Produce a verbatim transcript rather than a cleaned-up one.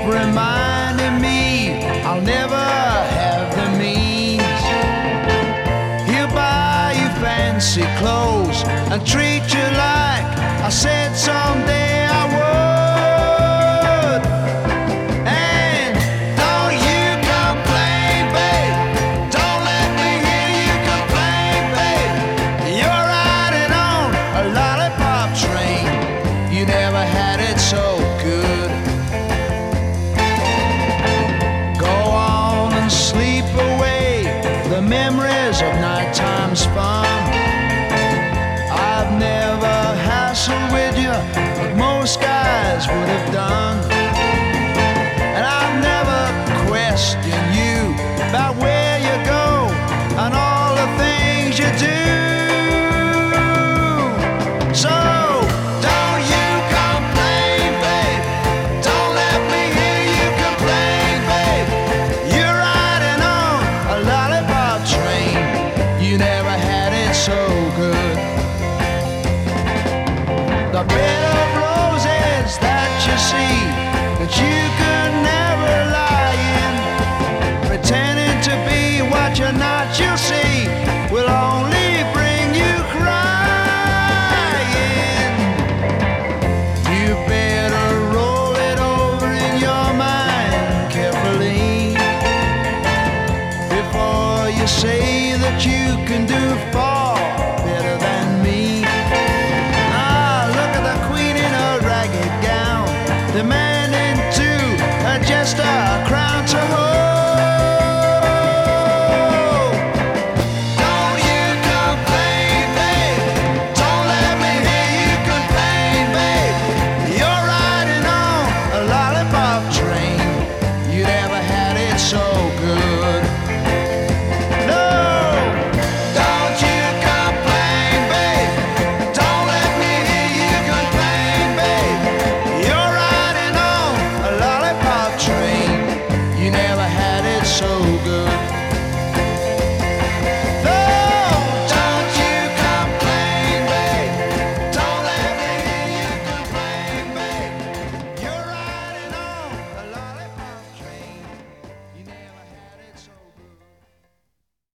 reminding me I'll never have the means. He'll buy you fancy clothes and treat you like I said someday I would. And don't you complain, babe. Don't let me hear you complain, babe. You're riding on a lollipop train. You never had it so good. Go on and sleep away the memories of nighttime's fun. I've never hassled with you, but most guys would have done. And I've never questioned you about where you go and all the things you do. So don't you complain, babe. Don't let me hear you complain, babe. You're riding on a lollipop train. You never had it so good. The bed of roses that you see, that you could never lie in, pretending to be what you're not, you'll see, will only bring you crying. You better roll it over in your mind carefully before you say that you can do far better than me. Demanding to adjust her